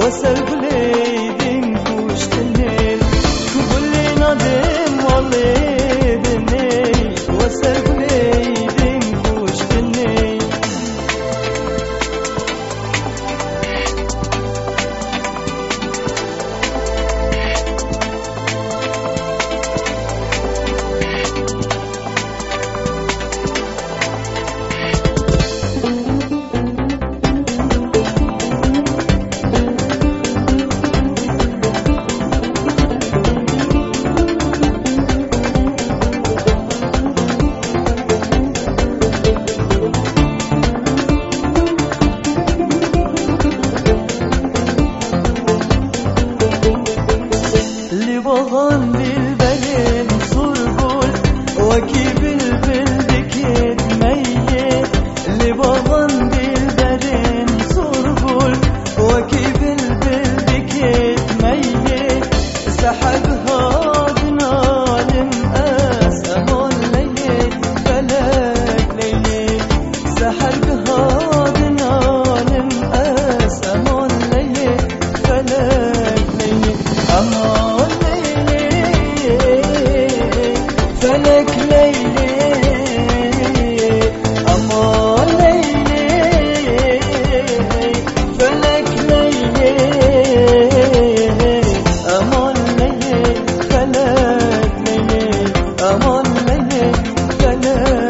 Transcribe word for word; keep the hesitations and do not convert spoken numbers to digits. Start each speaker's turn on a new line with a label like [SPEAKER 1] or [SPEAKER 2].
[SPEAKER 1] وسر بليدين كوشتنين كبلي نادم والليدني وسر بليدين كوشتنين بغن بالبلين صربول وكيب البلدكيد ميت اللي بغن بالبلين صربول وكيب البلدكيد ميت سحبها دنالم أسهل ليل فلك ليل سحبها دنالم أسهل ليل فلك ليل أمان فلك ليلي أمان ليلي فلك ليلي أمان ليلي فلك ليلي أمان ليلي فلك